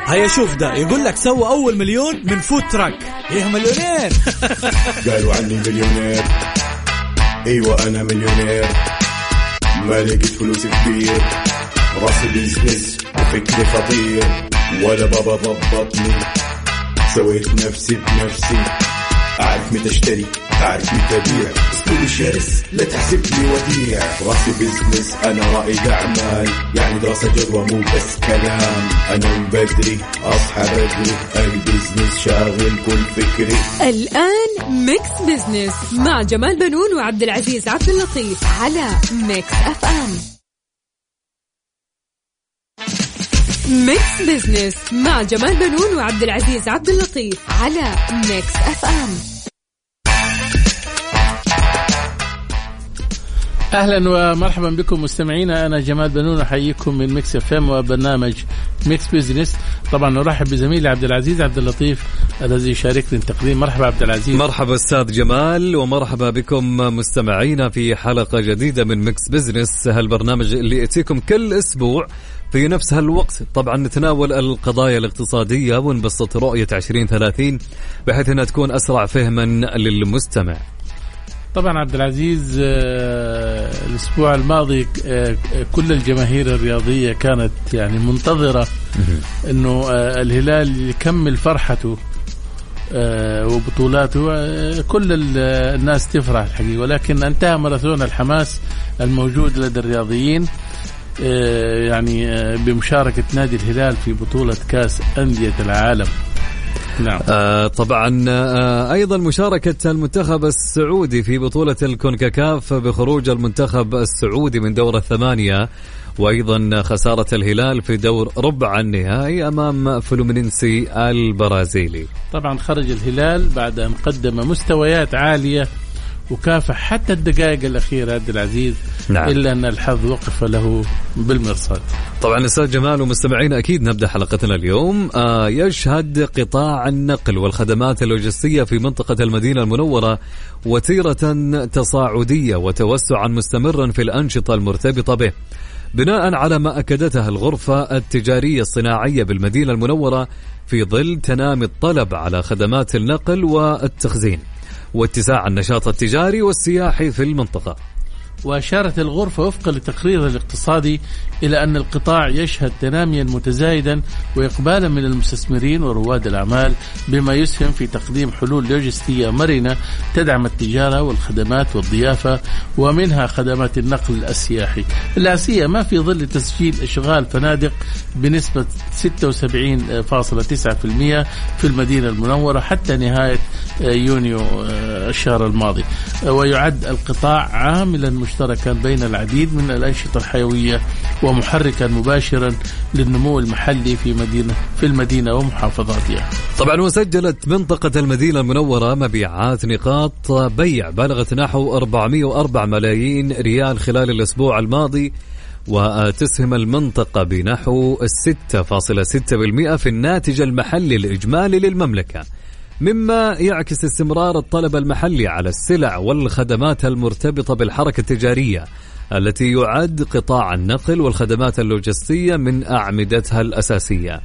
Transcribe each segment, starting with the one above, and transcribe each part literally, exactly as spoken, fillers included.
هيا شوف ده يقول لك سوى أول مليون من فود تراك. إيه مليونير؟ قالوا عني مليونير. أيوة أنا مليونير، ما لقيت فلوس كتير، راسي بيزنس وفكري خطير، ولا بابا ضبطني، سويت نفسي بنفسي، أعرف متى اشتري أعرف متى بيع، اسلوبي شرس لا تحسبني وديع، راسي بيزنس أنا رائد أعمال، يعني دراسة جدوى مو بس كلام، أنا من بدري أصحى بدري، البيزنس شاغل كل فكري. الآن ميكس بيزنس مع جمال بنون وعبد العزيز عبد اللطيف على ميكس أف أم. ميكس بيزنس مع جمال بنون وعبد العزيز عبد اللطيف على ميكس أف أم. أهلا ومرحبا بكم مستمعينا، أنا جمال بنون أحييكم من ميكس اف ام وبرنامج ميكس بيزنس. طبعا نرحب بزميلي عبد العزيز عبد اللطيف الذي يشاركني التقديم. مرحبا عبد العزيز. مرحبا أستاذ جمال، ومرحبا بكم مستمعينا في حلقة جديدة من ميكس بيزنس، هالبرنامج اللي يأتيكم كل أسبوع في نفس هالوقت. طبعا نتناول القضايا الاقتصادية ونبسط رؤية عشرين ثلاثين بحيث أنها تكون أسرع فهما للمستمع. طبعا عبد العزيز الأسبوع الماضي كل الجماهير الرياضية كانت يعني منتظرة أنه الهلال يكمل فرحته وبطولاته، كل الناس تفرح الحقيقة، ولكن انتهى ماراثون الحماس الموجود لدى الرياضيين يعني بمشاركة نادي الهلال في بطولة كأس أندية العالم. نعم. آه طبعا آه أيضا مشاركة المنتخب السعودي في بطولة الكونكاكاف بخروج المنتخب السعودي من دور الثمانية، وأيضا خسارة الهلال في دور ربع النهائي أمام فلومينينسي البرازيلي. طبعا خرج الهلال بعد أن قدم مستويات عالية وكافح حتى الدقائق الأخيرة عبد العزيز. نعم. إلا أن الحظ وقف له بالمرصاد. طبعا أستاذ جمال ومستمعين، أكيد نبدأ حلقتنا اليوم. آه يشهد قطاع النقل والخدمات اللوجستية في منطقة المدينة المنورة وتيرة تصاعدية وتوسعا مستمرا في الأنشطة المرتبطة به، بناء على ما أكدتها الغرفة التجارية الصناعية بالمدينة المنورة في ظل تنامي الطلب على خدمات النقل والتخزين واتساع النشاط التجاري والسياحي في المنطقة. وأشارت الغرفة وفقا لتقرير الاقتصادي إلى أن القطاع يشهد تناميا متزايدا وإقبالا من المستثمرين ورواد الأعمال، بما يسهم في تقديم حلول لوجستية مرنة تدعم التجارة والخدمات والضيافة، ومنها خدمات النقل السياحي، لا سيما في ظل تسجيل إشغال فنادق بنسبة ستة وسبعين فاصلة تسعة بالمئة في المدينة المنورة حتى نهاية يونيو الشهر الماضي. ويعد القطاع عاملا مشتركا بين العديد من الأنشطة الحيوية ومحركا مباشرا للنمو المحلي في مدينة في المدينة ومحافظاتها. طبعا وسجلت منطقة المدينة المنورة مبيعات نقاط بيع بلغت نحو أربعمئة وأربعة ملايين ريال خلال الأسبوع الماضي، وتسهم المنطقة بنحو ستة فاصلة ستة بالمئة في الناتج المحلي الإجمالي للمملكة، مما يعكس استمرار الطلب المحلي على السلع والخدمات المرتبطة بالحركة التجارية التي يعد قطاع النقل والخدمات اللوجستية من أعمدتها الأساسية.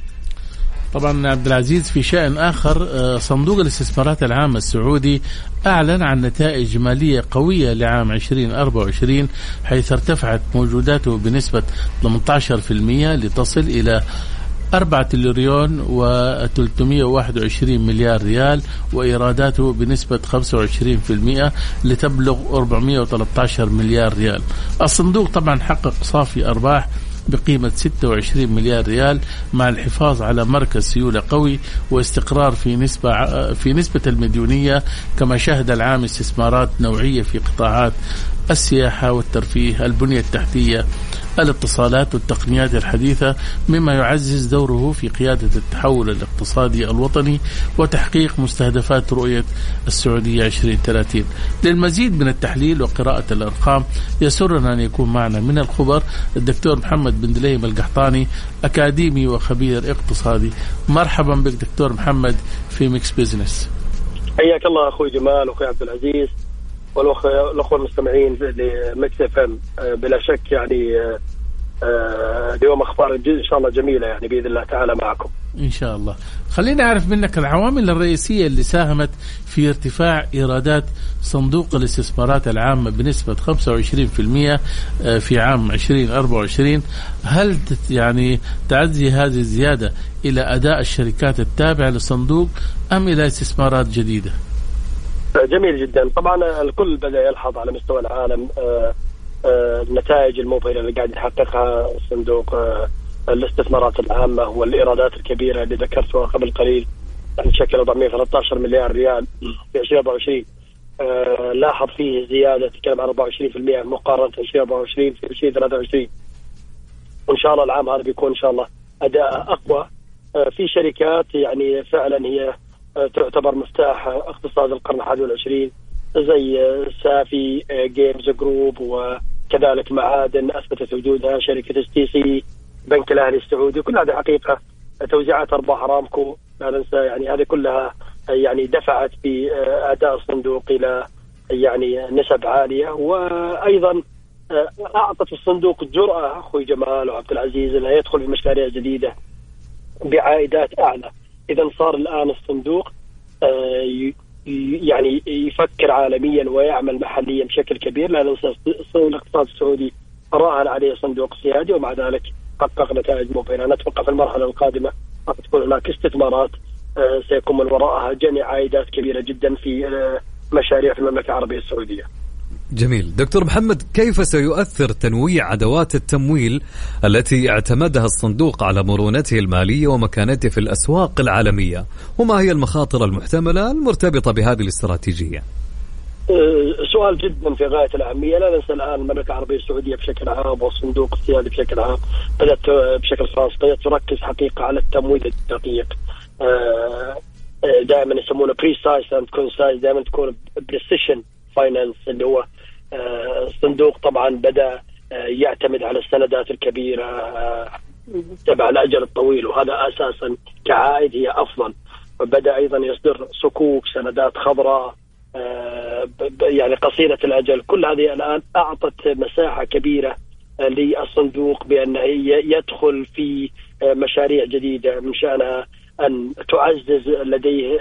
طبعا عبد العزيز في شأن آخر، صندوق الاستثمارات العامة السعودي أعلن عن نتائج مالية قوية لعام عشرين أربعة وعشرين، حيث ارتفعت موجوداته بنسبة ثمانية عشر بالمئة لتصل إلى أربعة تريليون وثلاثمئة وواحد وعشرين مليار ريال، وإيراداته بنسبة خمسة وعشرين بالمئة لتبلغ أربعمئة وثلاثة عشر مليار ريال. الصندوق طبعا حقق صافي أرباح بقيمة ستة وعشرين مليار ريال مع الحفاظ على مركز سيولة قوي واستقرار في نسبة في نسبة المديونية، كما شهد العام استثمارات نوعية في قطاعات السياحة والترفيه، البنية التحتية، الاتصالات والتقنيات الحديثة، مما يعزز دوره في قيادة التحول الاقتصادي الوطني وتحقيق مستهدفات رؤية السعودية عشرين ثلاثين. للمزيد من التحليل وقراءة الأرقام يسرنا أن يكون معنا من الخبر الدكتور محمد بن دليم القحطاني، أكاديمي وخبير اقتصادي. مرحبا بك دكتور محمد في ميكس بيزنس. حياك الله أخوي جمال وأخوي عبد العزيز والأخوة المستمعين لميكس اف ام. بلا شك يعني اليوم أخبار إن شاء الله جميلة يعني بإذن الله تعالى معكم. إن شاء الله. خلينا أعرف منك العوامل الرئيسية اللي ساهمت في ارتفاع إيرادات صندوق الاستثمارات العامة بنسبة خمسة وعشرين بالمئة في عام عشرين أربعة وعشرين. هل يعني تعزي هذه الزيادة إلى أداء الشركات التابعة للصندوق أم إلى استثمارات جديدة؟ جميل جدا. طبعا الكل بدأ يلحظ على مستوى العالم النتائج المبهرة اللي قاعد يحققها صندوق الاستثمارات العامة والإيرادات الكبيرة اللي ذكرتها قبل قليل بشكل أربعمائة وثلاثة عشر مليار ريال في عشرين أربعة وعشرين. آه لاحظ فيه زيادة تتكلم عن أربعة وعشرين بالمئة مقارنة عشرين أربعة وعشرين في عشرين ثلاثة وعشرين. وإن شاء الله العام هذا بيكون إن شاء الله أداء أقوى. آه في شركات يعني فعلا هي آه تعتبر مفتاح اقتصاد القرن الحادي والعشرين زي آه سافي آه جيمز جروب، وكذلك معادن أثبتت وجودها، شركة اس تي سي، بنك الأهلي السعودي. كل هذه حقيقة توزيعات أرباح أرامكو لا ننسى، يعني هذه كلها يعني دفعت بأداء الصندوق إلى يعني نسب عالية. وأيضا أعطت الصندوق جرأة أخوي جمال وعبد العزيز أنه يدخل في مشاريع جديدة بعائدات أعلى. إذا صار الآن الصندوق يعني يفكر عالميا ويعمل محليا بشكل كبير. لا ننسى الاقتصاد السعودي راهن عليه صندوق سيادي ومع ذلك حقق نتائج مبهرة. نتوقع في المرحلة القادمة راح تكون هناك استثمارات سيكون من وراءها جني عائدات كبيرة جدا في مشاريع في المملكة العربية السعودية. جميل. دكتور محمد، كيف سيؤثر تنويع أدوات التمويل التي اعتمدها الصندوق على مرونته المالية ومكانته في الأسواق العالمية، وما هي المخاطر المحتملة المرتبطة بهذه الاستراتيجية؟ سؤال جدا في غاية الأهمية. لا ننسى الآن المملكة العربية السعودية بشكل عام والصندوق السيادي بشكل عام بدأت بشكل خاص بدأت تركز حقيقة على التمويل الدقيق. دائما يسمونه precise and concise، دائما تكون precision finance اللي هو الصندوق طبعا بدأ يعتمد على السندات الكبيرة تبع الأجل الطويل، وهذا أساسا كعائد هي أفضل. بدأ أيضا يصدر صكوك، سندات خضراء يعني قصيرة الأجل. كل هذه الآن أعطت مساحة كبيرة للصندوق بأنه يدخل في مشاريع جديدة من شأنها أن تعزز لديه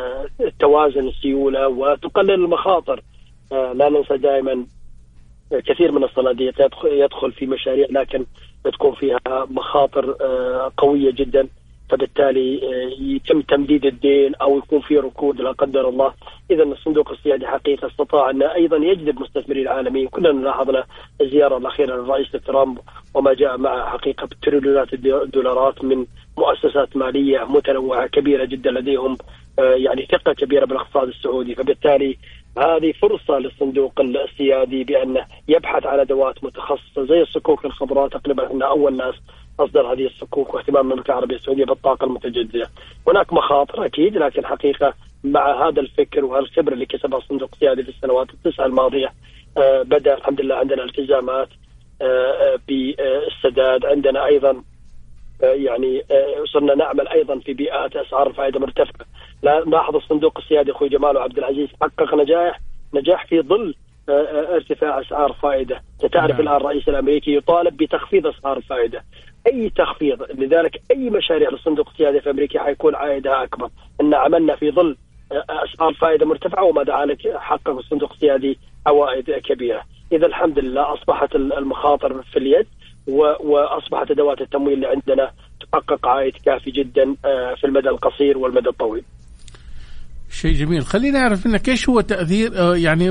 توازن السيولة وتقلل المخاطر. لا ننسى دائما كثير من الصناديق يدخل في مشاريع لكن تكون فيها مخاطر قوية جدا، فبالتالي يتم تمديد الدين أو يكون في ركود لا قدر الله. إذا الصندوق السيادي حقيقة استطاع أن أيضا يجذب مستثمرين عالميين. كلنا لاحظنا الزيارة الأخيرة للرئيس ترامب وما جاء مع حقيقة تريليونات الدولارات من مؤسسات مالية متنوعة كبيرة جدا لديهم يعني ثقة كبيرة بالاقتصاد السعودي. فبالتالي هذه فرصة للصندوق السيادي بأنه يبحث عن أدوات متخصصة زي الصكوك الخضراء. تقريبا أن أول ناس أصدر هذه الصكوك، واهتمام المملكة العربية السعودية بالطاقة المتجددة. هناك مخاطر أكيد، لكن حقيقة مع هذا الفكر وهالخبرة اللي كسبها الصندوق السيادي في السنوات التسعة الماضية آه بدأ الحمد لله عندنا التزامات آه بالسداد. عندنا أيضا آه يعني آه صرنا نعمل أيضا في بيئات أسعار الفائدة مرتفعة. لاحظ الصندوق السيادي أخوي جمال وعبد العزيز حقق نجاح نجاح في ظل آه ارتفاع أسعار فائدة. تعرف الآن الرئيس الأمريكي يطالب بتخفيض أسعار الفائدة، أي تخفيض. لذلك أي مشاريع للصندوق السيادي في أمريكا حيكون عائدها أكبر. إن عملنا في ظل أسعار فائدة مرتفعة وما ذلك حقق الصندوق السيادي عوائد كبيرة. إذا الحمد لله أصبحت المخاطر في اليد وأصبحت أدوات التمويل اللي عندنا تحقق عائد كافي جدا في المدى القصير والمدى الطويل. شيء جميل. خلينا نعرف منك ايش هو تأثير يعني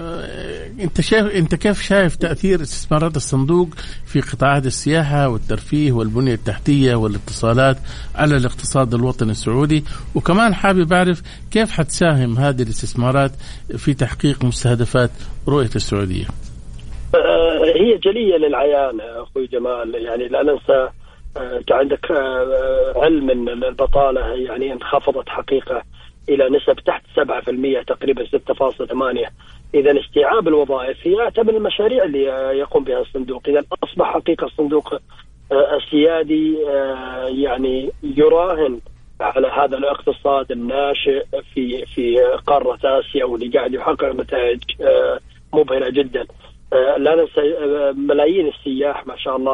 انت شايف انت كيف شايف تأثير استثمارات الصندوق في قطاعات السياحة والترفيه والبنية التحتية والاتصالات على الاقتصاد الوطني السعودي، وكمان حابب أعرف كيف حتساهم هذه الاستثمارات في تحقيق مستهدفات رؤية السعودية. هي جلية للعيان أخوي جمال، يعني لا ننسى عندك علم ان البطالة يعني انخفضت حقيقة إلى نسب تحت سبعة بالمئة تقريبا ستة فاصلة ثمانية. إذا استيعاب الوظائف هي من المشاريع اللي يقوم بها الصندوق. إذا أصبح حقيقة الصندوق السيادي يعني يراهن على هذا الاقتصاد الناشئ في في قارة آسيا واللي قاعد يحقق نتائج مبهرة جدا. لا ننسى ملايين السياح ما شاء الله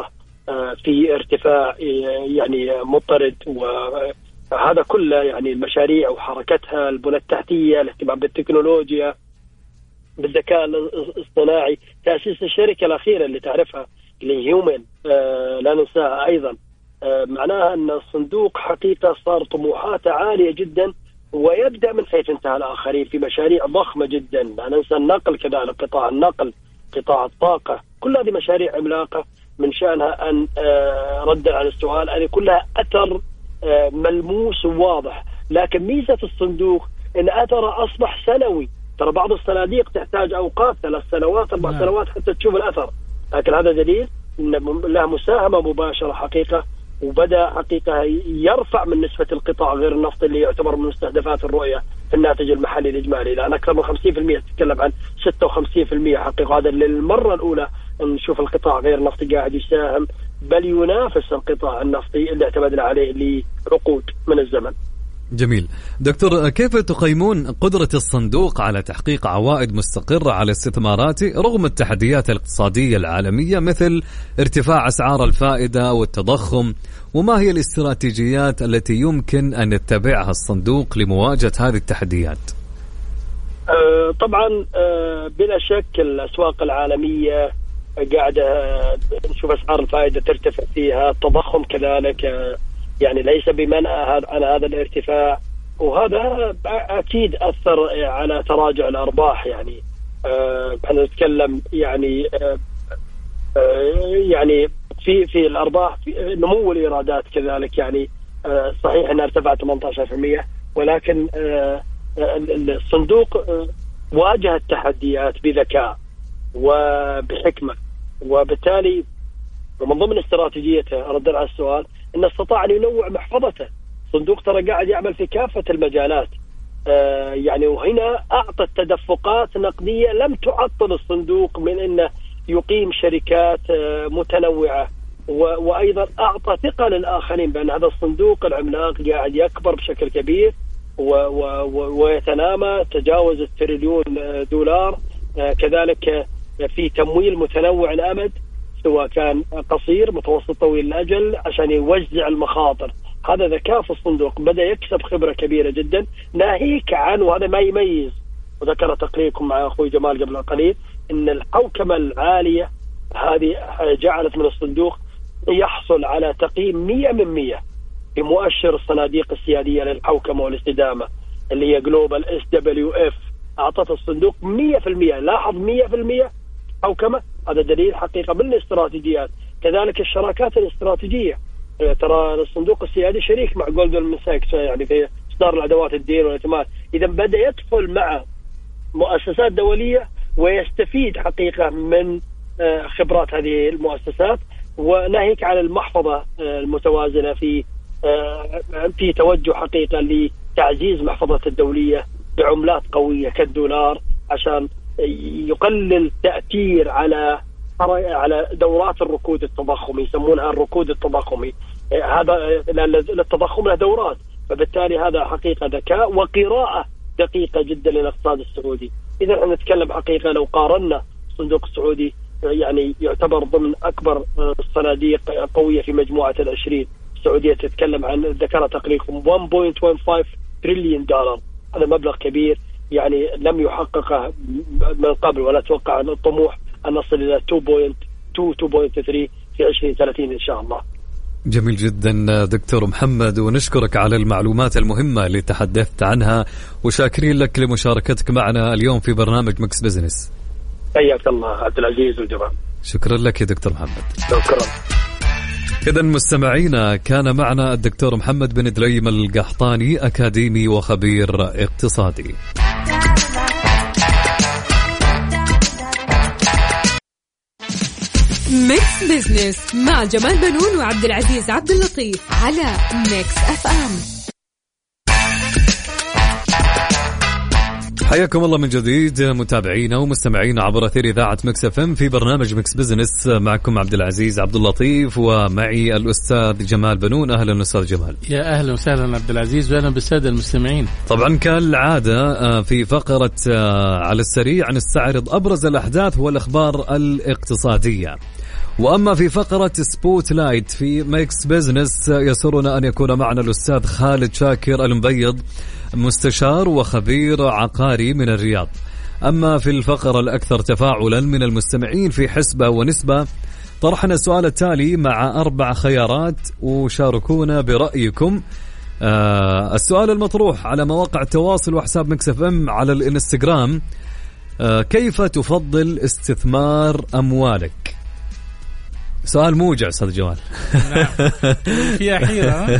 في ارتفاع يعني مضطرد، وهذا كله يعني المشاريع وحركتها، البنى التحتية، الاهتمام بالتكنولوجيا، بالذكاء الاصطناعي، تأسيس الشركة الأخيرة اللي تعرفها اللي هيومن لا ننساها أيضا. معناها أن الصندوق حقيقة صار طموحاته عالية جدا، ويبدأ من حيث انتهى الآخرين في مشاريع ضخمة جدا. لا ننسى النقل كذلك، قطاع النقل، قطاع الطاقة، كل هذه مشاريع عملاقة من شأنها أن رد على السؤال أن يكون لها أثر ملموس وواضح. لكن ميزة الصندوق أن أثره أصبح سنوي. ترى بعض الصناديق تحتاج أوقات ثلاث سنوات أربع نعم. سنوات حتى تشوف الأثر، لكن هذا دليل أن لها مساهمة مباشرة حقيقة، وبدأ حقيقة يرفع من نسبة القطاع غير النفطي اللي يعتبر من مستهدفات الرؤية في الناتج المحلي الإجمالي، لأن أكثر من خمسين بالمئة تتكلم عن ستة وخمسين بالمئة حقيقة. هذا للمرة الأولى نشوف القطاع غير النفطي قاعد يساهم، بل ينافس القطاع النفطي اللي اعتمدنا عليه لعقود من الزمن. جميل. دكتور، كيف تقيمون قدرة الصندوق على تحقيق عوائد مستقرة على استثماراته رغم التحديات الاقتصادية العالمية مثل ارتفاع أسعار الفائدة والتضخم؟ وما هي الاستراتيجيات التي يمكن أن يتبعها الصندوق لمواجهة هذه التحديات؟ أه طبعا أه بلا شك الأسواق العالمية قاعدة نشوف أسعار الفائدة ترتفع فيها، التضخم كذلك أه يعني ليس بمنع على هذا الارتفاع، وهذا أكيد أثر على تراجع الأرباح. يعني احنا أه نتكلم يعني أه يعني في في الأرباح، في نمو الإيرادات كذلك، يعني أه صحيح أنها ارتفعت ثمانية عشر بالمئة، ولكن أه الصندوق أه واجه التحديات بذكاء وبحكمة، وبالتالي ومن ضمن استراتيجيته أرد على السؤال أن استطاع أن ينوع محفظته. الصندوق ترى قاعد يعمل في كافة المجالات، آه يعني وهنا أعطت تدفقات نقدية لم تعطل الصندوق من أنه يقيم شركات آه متنوعة، وأيضا أعطى ثقة للآخرين بأن هذا الصندوق العملاق قاعد يكبر بشكل كبير ويتنامى تجاوز التريليون دولار. آه كذلك في تمويل متنوع الأمد، سواء كان قصير متوسط طويل الأجل، عشان يوزع المخاطر. هذا ذكاء في الصندوق، بدأ يكسب خبرة كبيرة جدا، ناهيك عن وهذا ما يميز، وذكر تقريركم مع أخوي جمال قبل قليل إن الحوكمة العالية هذه جعلت من الصندوق يحصل على تقييم مئة من مئة في مؤشر الصناديق السيادية للحوكمة والاستدامة اللي هي جلوبال إس دبليو إف. أعطت الصندوق مئة بالمئة، لاحظ مئة بالمئة حوكمة. هذا دليل حقيقة من الاستراتيجيات. كذلك الشراكات الاستراتيجية، ترى الصندوق السيادي شريك مع جولدمان ساكس يعني في إصدار الأدوات الدين والائتمان، إذا بدأ يدخل مع مؤسسات دولية ويستفيد حقيقة من خبرات هذه المؤسسات، وناهيك على المحفظة المتوازنة في في توجه حقيقة لتعزيز محفظة الدولية بعملات قوية كالدولار، عشان يقلل تأثير على على دورات الركود التضخمي، يسمونها الركود التضخمي. هذا للتضخم له دورات، فبالتالي هذا حقيقة ذكاء وقراءة دقيقة جدا للاقتصاد السعودي. إذا احنا نتكلم حقيقة لو قارنا الصندوق السعودي يعني يعتبر ضمن أكبر الصناديق قوية في مجموعة العشرين. السعودية تتكلم عن ذكر تقريبا واحد فاصلة واحد خمسة تريليون دولار، هذا مبلغ كبير يعني لم يحققه من قبل، ولا أتوقع أن الطموح أن نصل إلى اثنين فاصلة اثنين اثنين فاصلة ثلاثة في عشرين ثلاثين إن شاء الله. جميل جدا دكتور محمد، ونشكرك على المعلومات المهمة اللي تحدثت عنها، وشاكرين لك لمشاركتك معنا اليوم في برنامج مكس بزنس. حياك الله عبد العزيز والجمال. شكرا لك يا دكتور محمد. شكرا. إذا مستمعينا كان معنا الدكتور محمد بن دريم القحطاني، أكاديمي وخبير اقتصادي. ميكس بزنس مع جمال بنون وعبد العزيز عبد اللطيف على ميكس اف ام. حياكم الله من جديد متابعينا ومستمعينا عبر أثير إذاعة ميكس اف ام في برنامج ميكس بزنس. معكم عبد العزيز عبد اللطيف ومعي الأستاذ جمال بنون. أهلا أستاذ جمال. يا أهلا وسهلا عبد العزيز، وأهلا بالسادة المستمعين. طبعا كالعادة في فقرة على السريع نستعرض أبرز الأحداث والأخبار الاقتصادية، وأما في فقرة سبوت لايت في ميكس بيزنس يسرنا أن يكون معنا الأستاذ خالد شاكر المبيض مستشار وخبير عقاري من الرياض. أما في الفقرة الأكثر تفاعلا من المستمعين في حسبة ونسبة طرحنا السؤال التالي مع أربع خيارات وشاركونا برأيكم. آه السؤال المطروح على مواقع التواصل وحساب ميكس اف ام على الانستغرام: آه كيف تفضل استثمار أموالك؟ سؤال موجع أستاذ جمال. نعم. فيها حيرة.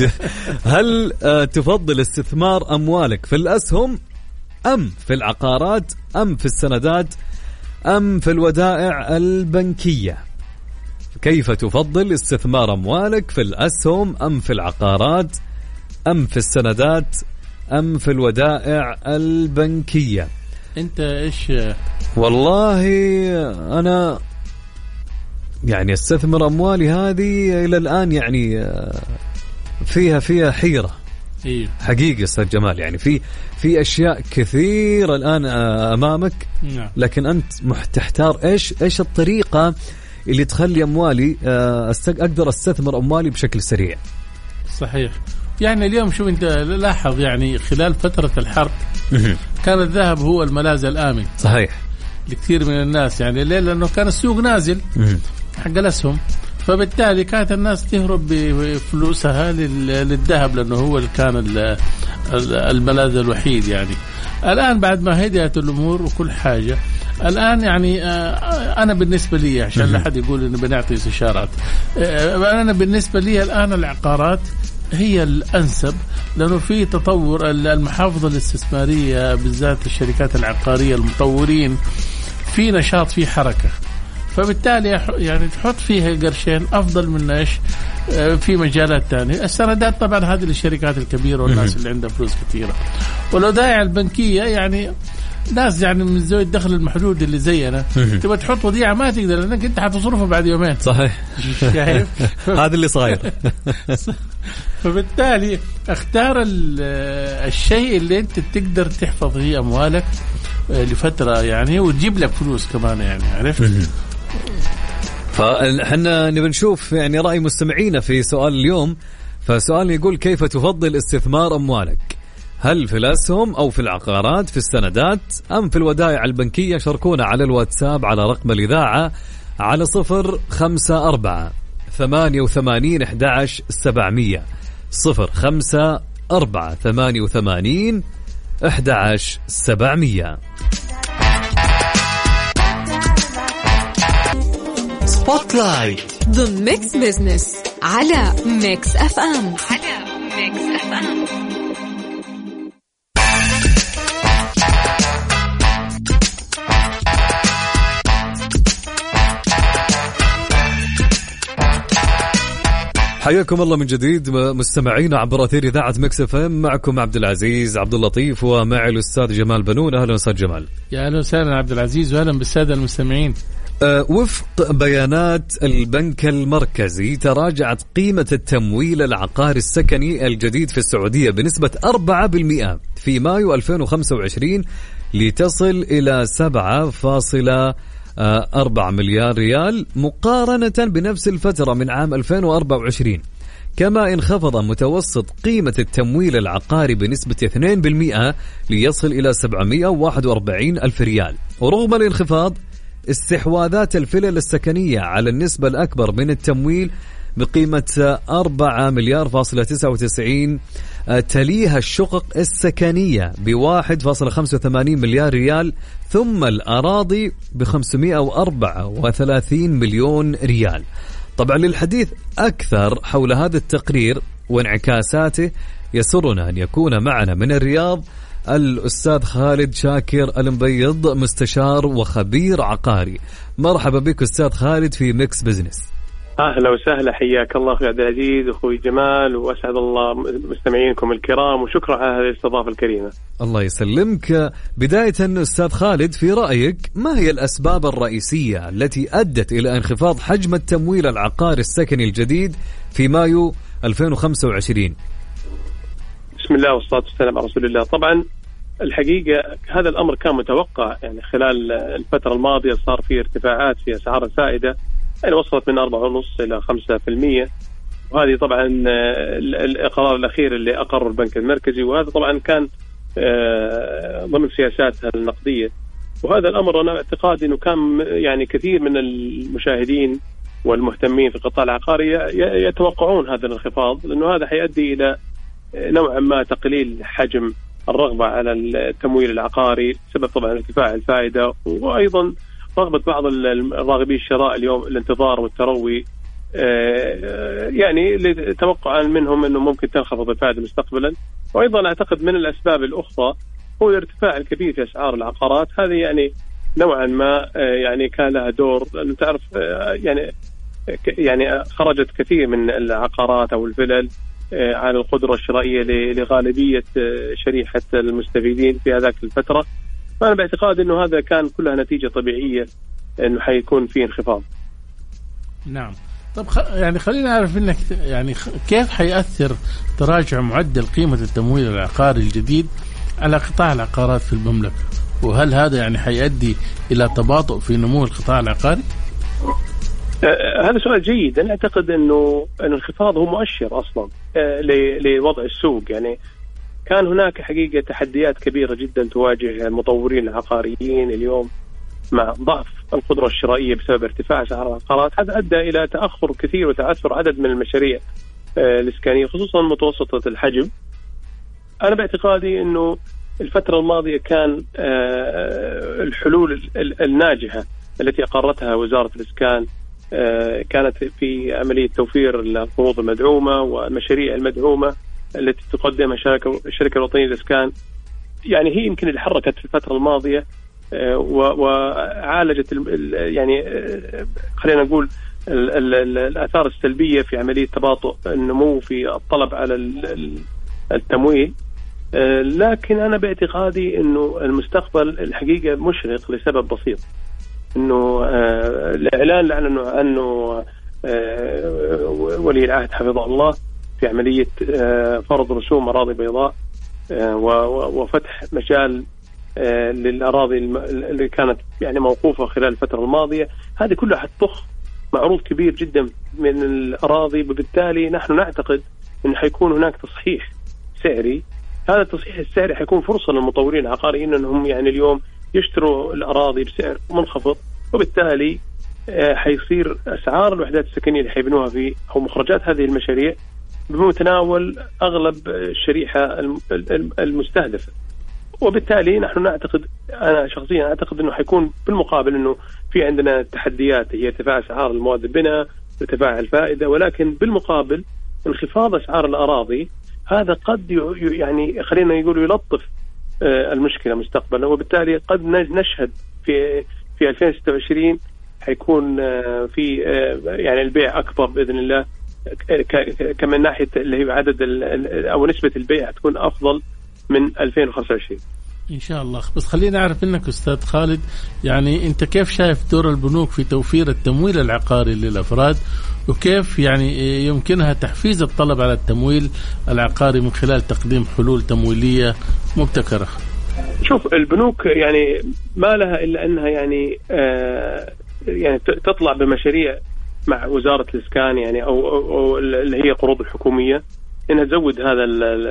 هل آه تفضل استثمار أموالك في الأسهم أم في العقارات أم في السندات أم في الودائع البنكية؟ كيف تفضل استثمار أموالك في الأسهم أم في العقارات أم في السندات أم في الودائع البنكية؟ أنت إيش؟ والله أنا يعني استثمر أموالي هذه إلى الآن يعني فيها فيها حيرة. إيه؟ حقيقة أستاذ جمال، يعني في في أشياء كثيرة الآن أمامك. نعم. لكن أنت محتار إيش إيش الطريقة اللي تخلي أموالي أقدر أستثمر أموالي بشكل سريع. صحيح. يعني اليوم شوف أنت لاحظ يعني خلال فترة الحرب كان الذهب هو الملاذ الآمن. صحيح. لكثير من الناس يعني ليه؟ لأنه كان السوق نازل حق الأسهم، فبالتالي كانت الناس تهرب بفلوسها للذهب لأنه هو اللي كان الملاذ الوحيد. يعني الآن بعد ما هدأت الأمور وكل حاجة، الآن يعني أنا بالنسبة لي عشان لا حد يقول إنه بنعطي استشارات، أنا بالنسبة لي الآن العقارات هي الأنسب، لأنه في تطور المحافظ الاستثمارية بالذات الشركات العقارية المطورين في نشاط في حركة، فبالتالي يعني تحط فيها قرشين أفضل من إيش في مجالات تانية. السندات طبعا هذه الشركات الكبيرة والناس اللي عندها فلوس كثيرة، والودائع البنكية يعني ناس يعني من ذوي الدخل المحدود اللي زينا تبغى تحط وديعة ما تقدر لأنك أنت حتصرفها بعد يومين. صحيح. هذا اللي صاير. فبالتالي اختار الشيء اللي أنت تقدر تحفظ فيه أموالك لفترة يعني وتجيب لك فلوس كمان، يعني عرفت. فإحنا نبي نشوف يعني رأي مستمعينا في سؤال اليوم. فسؤال يقول: كيف تفضل استثمار أموالك؟ هل في الأسهم أو في العقارات، في السندات أم في الودائع البنكية؟ شاركونا على الواتساب على رقم الإذاعة على صفر خمسة أربعة ثمانية وثمانين أحد عشر سبعمية صفر خمسة أربعة ثمانية وثمانين أحد عشر سبعمية. سبوت لايت ضمن ميكس بيزنس على ميكس اف ام. على ميكس اف ام. حياكم الله من جديد مستمعينا عبر أثير إذاعة ميكس اف ام. معكم عبد العزيز عبد اللطيف ومعي الأستاذ جمال بنون. أهلا أستاذ جمال. يا أهلا وسهلا عبد العزيز وأهلا بالسادة المستمعين. أه وفق بيانات البنك المركزي تراجعت قيمة التمويل العقاري السكني الجديد في السعودية بنسبة أربعة بالمئة في مايو ألفين وخمسة وعشرين لتصل إلى سبعة فاصلة أربعة مليار ريال مقارنة بنفس الفترة من عام ألفين وأربعة وعشرين. كما انخفض متوسط قيمة التمويل العقاري بنسبة اثنين بالمئة ليصل إلى سبعمئة وواحد وأربعين ألف ريال. ورغم الانخفاض استحواذات الفلل السكنية على النسبة الأكبر من التمويل بقيمة أربعة مليار فاصلة تسعة وتسعين، تليها الشقق السكنية بواحد فاصلة خمسة وثمانين مليار ريال، ثم الأراضي بخمسمئة وأربعة وثلاثين مليون ريال. طبعا للحديث أكثر حول هذا التقرير وانعكاساته يسرنا أن يكون معنا من الرياض الأستاذ خالد شاكر المبيض مستشار وخبير عقاري. مرحبا بك أستاذ خالد في ميكس بزنس. أهلا وسهلا، حياك الله أخوي عبد العزيز وأخوي جمال، وأسعد الله مستمعينكم الكرام، وشكرا على هذه الاستضافة الكريمة. الله يسلمك. بداية أستاذ خالد، في رأيك ما هي الأسباب الرئيسية التي أدت إلى انخفاض حجم التمويل العقاري السكني الجديد في مايو ألفين وخمسة وعشرين؟ بسم الله والصلاة والسلام على رسول الله. طبعا الحقيقة هذا الأمر كان متوقع، يعني خلال الفترة الماضية صار في ارتفاعات في أسعار السائدة يعني وصلت من أربعة ونص إلى خمسة في المية. وهذه طبعا القرار الأخير اللي أقر البنك المركزي، وهذا طبعا كان ضمن سياساتها النقدية. وهذا الأمر أنا اعتقادي أنه كان يعني كثير من المشاهدين والمهتمين في القطاع العقاري يتوقعون هذا الانخفاض، لأنه هذا حيؤدي إلى نوعا ما تقليل حجم الرغبة على التمويل العقاري بسبب طبعا ارتفاع الفائدة، وأيضا رغبة بعض الراغبين الشراء اليوم الانتظار والتروي، يعني توقعا منهم أنه ممكن تنخفض الفائدة مستقبلا. وأيضا أعتقد من الأسباب الأخرى هو الارتفاع الكبير في أسعار العقارات، هذه يعني نوعا ما يعني كان لها دور، لأنه تعرف يعني يعني خرجت كثير من العقارات أو الفلل على القدرة الشرائية لغالبية شريحة المستفيدين في هذاك الفترة. فأنا باعتقاد أنه هذا كان كلها نتيجة طبيعية أنه حيكون فيه انخفاض. نعم. طب خ... يعني خلينا نعرف انك يعني كيف حيأثر تراجع معدل قيمة التمويل العقاري الجديد على قطاع العقارات في المملكة، وهل هذا يعني حيؤدي إلى تباطؤ في نمو القطاع العقاري؟ آه هذا سؤال جيد. أنا أعتقد أنه الانخفاض هو مؤشر أصلا آه لوضع السوق. يعني كان هناك حقيقة تحديات كبيرة جدا تواجه المطورين العقاريين اليوم مع ضعف القدرة الشرائية بسبب ارتفاع أسعار العقارات. هذا أدى إلى تأخر كثير وتعثر عدد من المشاريع آه الإسكانية خصوصا متوسطة الحجم. أنا باعتقادي أنه الفترة الماضية كان آه الحلول الناجحة التي أقرتها وزارة الإسكان آه كانت في عملية توفير القروض المدعومة والمشاريع المدعومة التي تقدمها الشركة الوطنية للإسكان. يعني هي يمكن اللي حركت في الفترة الماضية آه وعالجت يعني آه خلينا نقول ال ال ال الآثار السلبية في عملية تباطؤ النمو في الطلب على التمويل. آه لكن أنا باعتقادي أنه المستقبل الحقيقة مشرق لسبب بسيط، أنه آه الإعلان عنه أنه آه ولي العهد حفظه الله في عملية آه فرض رسوم أراضي بيضاء آه وفتح مجال آه للأراضي اللي كانت يعني موقوفة خلال الفترة الماضية. هذه كلها حتضخ معروض كبير جدا من الأراضي، وبالتالي نحن نعتقد أنه حيكون هناك تصحيح سعري. هذا التصحيح السعري حيكون فرصة للمطورين العقاريين أنهم يعني اليوم يشتروا الأراضي بسعر منخفض، وبالتالي حيصير أسعار الوحدات السكنية اللي حيبنوها في أو مخرجات هذه المشاريع بمتناول أغلب الشريحة المستهدفة. وبالتالي نحن نعتقد، أنا شخصيا أعتقد أنه حيكون بالمقابل أنه في عندنا تحديات هي ارتفاع أسعار المواد البناء، ارتفاع الفائدة، ولكن بالمقابل انخفاض أسعار الأراضي هذا قد يعني خلينا نقول يلطف المشكلة مستقبلا. وبالتالي قد نشهد في في ألفين وستة وعشرين حيكون في يعني البيع أكبر بإذن الله، كمان ناحية اللي هي عدد أو نسبة البيع تكون أفضل من ألفين وخمسة وعشرين إن شاء الله. بس خلينا نعرف منك أستاذ خالد، يعني أنت كيف شايف دور البنوك في توفير التمويل العقاري للأفراد، وكيف يعني يمكنها تحفيز الطلب على التمويل العقاري من خلال تقديم حلول تمويلية مبتكرة؟ شوف، البنوك يعني ما لها إلا أنها يعني آه يعني تطلع بمشاريع مع وزارة الإسكان يعني أو, أو, أو اللي هي قروض الحكومية، إنها تزود هذا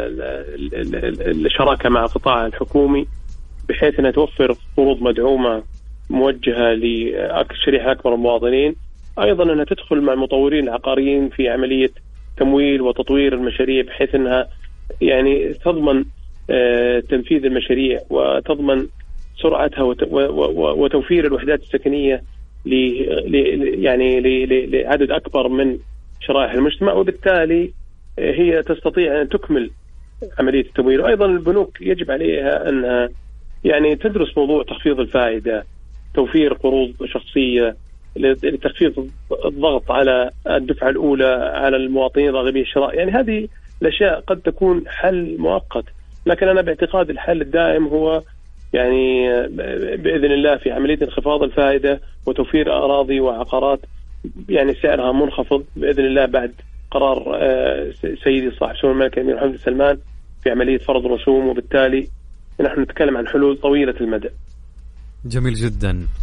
الشراكة مع القطاع الحكومي بحيث أنها توفر قروض مدعومة موجهة لشريحة أكبر المواطنين. أيضا أنها تدخل مع المطورين العقاريين في عملية تمويل وتطوير المشاريع بحيث أنها يعني تضمن تنفيذ المشاريع وتضمن سرعتها وتوفير الوحدات السكنية ل يعني لعدد أكبر من شرائح المجتمع، وبالتالي هي تستطيع أن تكمل عملية التمويل. وأيضا البنوك يجب عليها أن يعني تدرس موضوع تخفيض الفائدة، توفير قروض شخصية لتخفيض الضغط على الدفعة الأولى على المواطنين راغبين الشراء. يعني هذه الأشياء قد تكون حل مؤقت، لكن أنا باعتقاد الحل الدائم هو يعني بإذن الله في عملية انخفاض الفائدة وتوفير أراضي وعقارات يعني سعرها منخفض بإذن الله بعد قرار سيدي صاحب سمو الملك الأمير محمد بن سلمان في عملية فرض رسوم، وبالتالي نحن نتكلم عن حلول طويلة المدى. جميل جدا.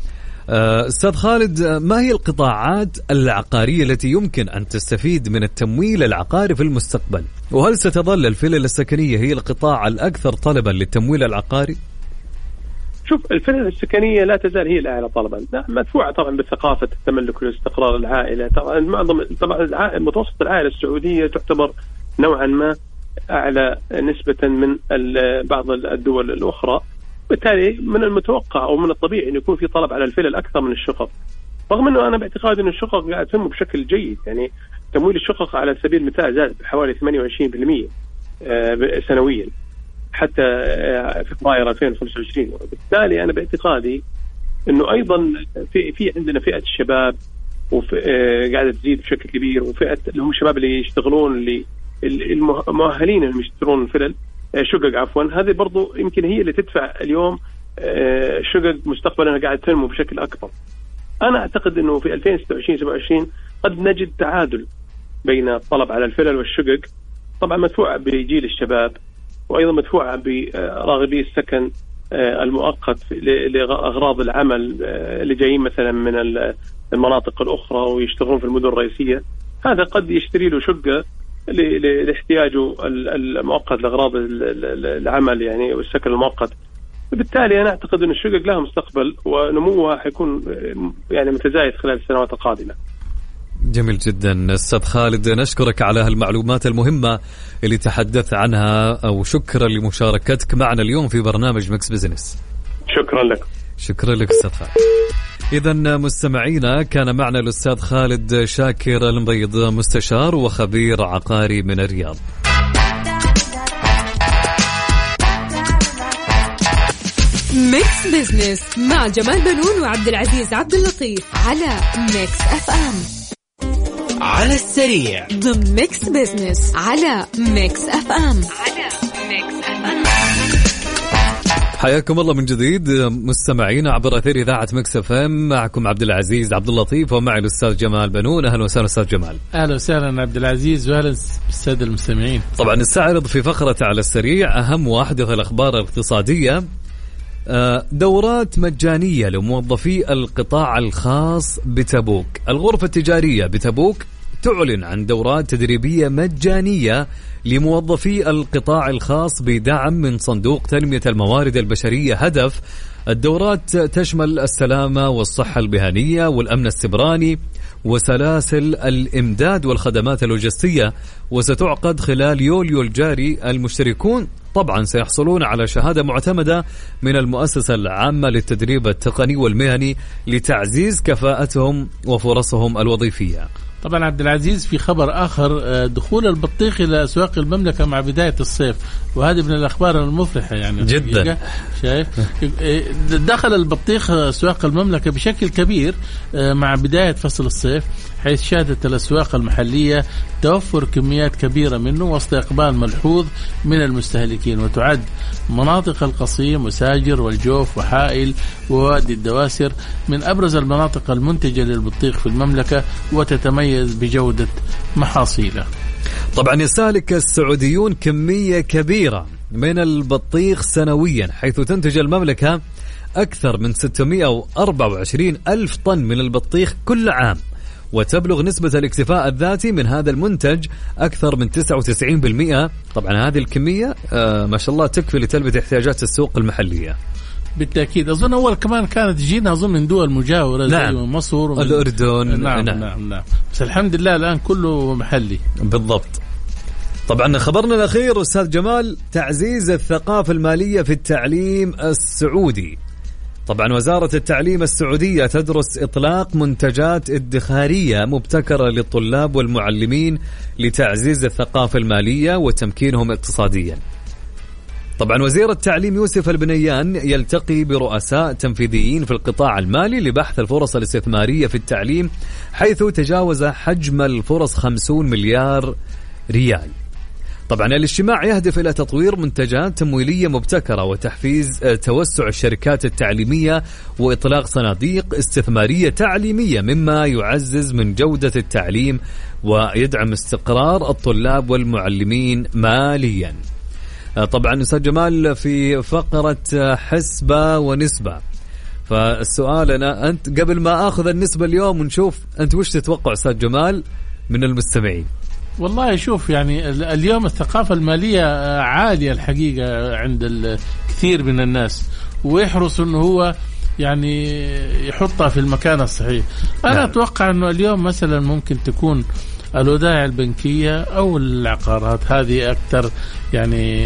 أستاذ خالد، ما هي القطاعات العقارية التي يمكن أن تستفيد من التمويل العقاري في المستقبل؟ وهل ستظل الفلل السكنية هي القطاع الأكثر طلبا للتمويل العقاري؟ شوف، الفلل السكنية لا تزال هي الأعلى طلبا، مدفوعة طبعا بثقافة التملك والاستقرار العائلة. طبعا معظم طبعا متوسط العائلة السعودية تعتبر نوعا ما أعلى نسبة من بعض الدول الأخرى، بالتالي من المتوقع أو من الطبيعي أن يكون في طلب على الفلل أكثر من الشقق، رغم أنه أنا باعتقادي أن الشقق قاعد تنمو بشكل جيد. يعني تمويل الشقق على سبيل المثال زاد بحوالي ثمانية وعشرين بالمئة سنويا حتى في فبراير ألفين وخمسة وعشرين. وبالتالي أنا باعتقادي أنه أيضا في في عندنا فئة الشباب وقاعدة تزيد بشكل كبير، وفئة اللي هم الشباب اللي يشتغلون اللي المؤهلين اللي يشترون الفلل شقق عفوا، هذه برضو يمكن هي اللي تدفع اليوم شقق مستقبلا قاعد تنمو بشكل أكبر. أنا أعتقد أنه في ألفين وستة وعشرين سبعة وعشرين قد نجد تعادل بين الطلب على الفلل والشقق، طبعا مدفوعة بجيل الشباب وأيضا مدفوعة براغبي السكن المؤقت لأغراض العمل اللي جايين مثلا من المناطق الأخرى ويشتغلون في المدن الرئيسية. هذا قد يشتري له شقة لاحتياجه المؤقت لأغراض العمل يعني والسكن المؤقت. بالتالي أنا أعتقد أن الشقق لها مستقبل ونموها حيكون يعني متزايد خلال السنوات القادمة. جميل جدا أستاذ خالد، نشكرك على هالمعلومات المهمة اللي تحدث عنها، وشكرا لمشاركتك معنا اليوم في برنامج ميكس بزنس. شكرا لك. شكرا لك أستاذ خالد. إذا مستمعينا، كان معنا الأستاذ خالد شاكر المبيض، مستشار وخبير عقاري من الرياض. ميكس بزنس مع جمال بنون وعبد العزيز عبد اللطيف على ميكس اف ام. على السريع ضمن ميكس بزنس على ميكس اف ام. على ميكس اف ام. حياكم الله من جديد مستمعينا عبر أثير إذاعة ميكس اف ام، معكم عبد العزيز عبد اللطيف ومعي الأستاذ جمال بنون. أهلا وسهلا أستاذ جمال. أهلا وسهلا عبد العزيز وأهلا بالسادة المستمعين. طبعا نستعرض في فقرة على السريع أهم وأحدث الأخبار الاقتصادية. دورات مجانية لموظفي القطاع الخاص بتبوك. الغرفة التجارية بتبوك تعلن عن دورات تدريبية مجانية لموظفي القطاع الخاص بدعم من صندوق تنمية الموارد البشرية هدف. الدورات تشمل السلامة والصحة المهنية والأمن السبراني وسلاسل الإمداد والخدمات اللوجستية، وستعقد خلال يوليو الجاري. المشتركون طبعا سيحصلون على شهادة معتمدة من المؤسسة العامة للتدريب التقني والمهني لتعزيز كفاءتهم وفرصهم الوظيفية. طبعا عبد العزيز، في خبر آخر، دخول البطيخ إلى أسواق المملكة مع بداية الصيف، وهذه من الأخبار المفرحة يعني جدا. شايف دخل البطيخ أسواق المملكة بشكل كبير مع بداية فصل الصيف، حيث شهدت الأسواق المحلية توفر كميات كبيرة منه وسط إقبال ملحوظ من المستهلكين. وتعد مناطق القصيم وساجر والجوف وحائل ووادي الدواسر من أبرز المناطق المنتجة للبطيخ في المملكة، وتتميز بجودة محاصيله. طبعا يستهلك السعوديون كمية كبيرة من البطيخ سنويا، حيث تنتج المملكة أكثر من ستمائة وأربعة وعشرين ألف طن من البطيخ كل عام، وتبلغ نسبة الاكتفاء الذاتي من هذا المنتج أكثر من تسعة وتسعين بالمئة. طبعا هذه الكمية آه ما شاء الله تكفي لتلبية احتياجات السوق المحلية. بالتأكيد. أظن أول كمان كانت تجينا أظن من دول مجاورة نعم. زي مصر ومن الأردن. نعم نعم. نعم نعم بس الحمد لله الآن كله محلي. بالضبط. طبعا خبرنا الأخير أستاذ جمال، تعزيز الثقافة المالية في التعليم السعودي. طبعا وزارة التعليم السعودية تدرس إطلاق منتجات ادخارية مبتكرة للطلاب والمعلمين لتعزيز الثقافة المالية وتمكينهم اقتصاديا. طبعا وزير التعليم يوسف البنيان يلتقي برؤساء تنفيذيين في القطاع المالي لبحث الفرص الاستثمارية في التعليم، حيث تجاوز حجم الفرص خمسين مليار ريال. طبعا الاجتماع يهدف إلى تطوير منتجات تمويلية مبتكرة وتحفيز توسع الشركات التعليمية وإطلاق صناديق استثمارية تعليمية، مما يعزز من جودة التعليم ويدعم استقرار الطلاب والمعلمين ماليا. طبعا أستاذ جمال، في فقرة حسبة ونسبة، فالسؤال أنا أنت قبل ما أخذ النسبة اليوم ونشوف أنت وش تتوقع أستاذ جمال من المستمعين؟ والله شوف يعني اليوم الثقافة المالية عالية الحقيقة عند الكثير من الناس، ويحرص أنه هو يعني يحطها في المكان الصحيح. أنا نعم. أتوقع أنه اليوم مثلا ممكن تكون الودائع البنكية أو العقارات هذه أكثر يعني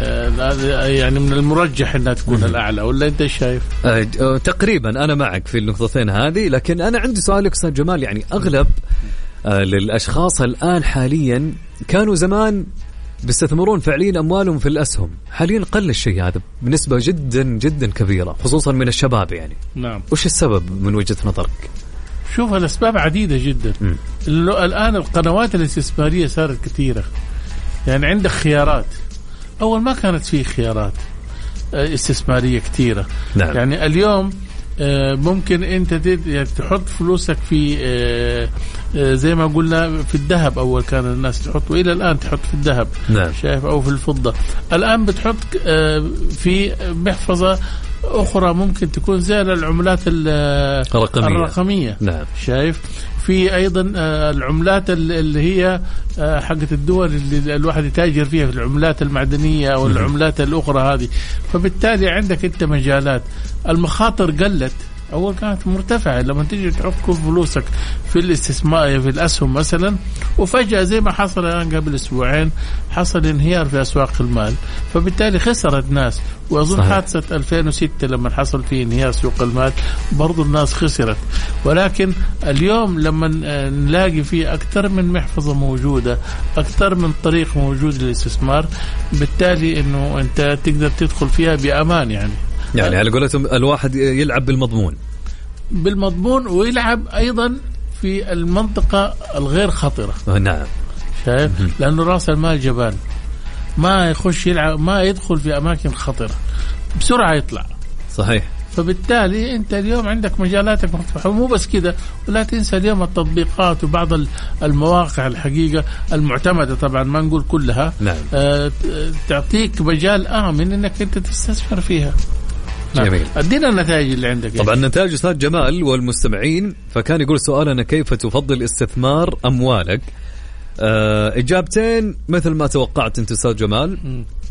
يعني من المرجح أنها تكون الأعلى، ولا أنت شايف؟ أه تقريبا أنا معك في النقطتين هذه، لكن أنا عندي سؤال لك أستاذ جمال. يعني أغلب أه للأشخاص الآن حاليا كانوا زمان بيستثمرون فعليا أموالهم في الأسهم، حاليا قل الشيء هذا بنسبة جدا جدا كبيرة خصوصا من الشباب يعني. نعم. وش السبب من وجهة نظرك؟ شوف الأسباب عديدة جدا. م. الآن القنوات الاستثمارية صارت كثيرة، يعني عندك خيارات. أول ما كانت فيه خيارات استثمارية كثيرة. نعم. يعني اليوم ممكن أنت تحط فلوسك في زي ما قلنا في الذهب. أول كان الناس تحط، وإلى الآن تحط في الذهب. نعم. شايف، أو في الفضة. الآن بتحط في محفظة أخرى ممكن تكون زي العملات الرقمية, الرقمية. نعم. شايف، في أيضا العملات اللي هي حقت الدول اللي الواحد يتاجر فيها في العملات المعدنية أو العملات الأخرى هذه. فبالتالي عندك أنت مجالات. المخاطر قلت، أول كانت مرتفعة. لما تيجي تحط كل فلوسك في الاستثمار في الأسهم مثلا، وفجأة زي ما حصل الآن قبل أسبوعين حصل انهيار في أسواق المال، فبالتالي خسرت ناس. وأظن حادثة ألفين وستة لما حصل فيه انهيار سوق المال برضو الناس خسرت. ولكن اليوم لما نلاقي فيه أكثر من محفظة موجودة، أكثر من طريق موجود للاستثمار، بالتالي أنه أنت تقدر تدخل فيها بأمان. يعني يعني على قولتهم الواحد يلعب بالمضمون بالمضمون ويلعب أيضا في المنطقة الغير خطرة. نعم. شايف، لأنه رأس المال جبان، ما يخش يلعب، ما يدخل في أماكن خطرة، بسرعة يطلع. صحيح. فبالتالي أنت اليوم عندك مجالاتك مفتوحة. ومو بس كده، ولا تنسى اليوم التطبيقات وبعض المواقع الحقيقة المعتمدة، طبعا ما نقول كلها. نعم. آه تعطيك مجال آمن أنك أنت تستثمر فيها. جميل. أدينا النتائج اللي عندك. طبعا نتائج أستاذ جمال والمستمعين. فكان يقول سؤالنا كيف تفضل استثمار أموالك؟ آه إجابتين مثل ما توقعت أنت أستاذ جمال.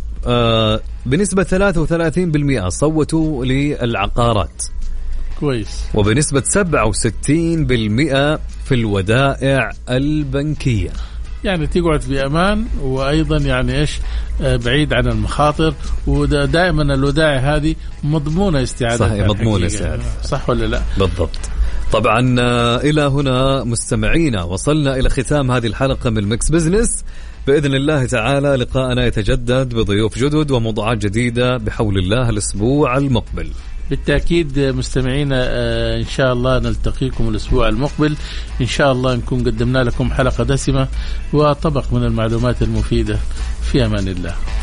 آه بنسبة ثلاثة وثلاثين بالمئة صوتوا للعقارات. كويس. وبنسبة سبعة وستين بالمئة في الودائع البنكية. يعني تقعد في أمان، وأيضا يعني إيش بعيد عن المخاطر. ودائما الودائع هذه مضمونة استعادة. صحيح، مضمونة استعادة. صح ولا لا؟ بالضبط. طبعا إلى هنا مستمعينا وصلنا إلى ختام هذه الحلقة من ميكس بزنس. بإذن الله تعالى لقاءنا يتجدد بضيوف جدد وموضوعات جديدة بحول الله الأسبوع المقبل. بالتأكيد مستمعينا، إن شاء الله نلتقيكم الأسبوع المقبل. إن شاء الله نكون قدمنا لكم حلقة دسمة وطبق من المعلومات المفيدة. في أمان الله.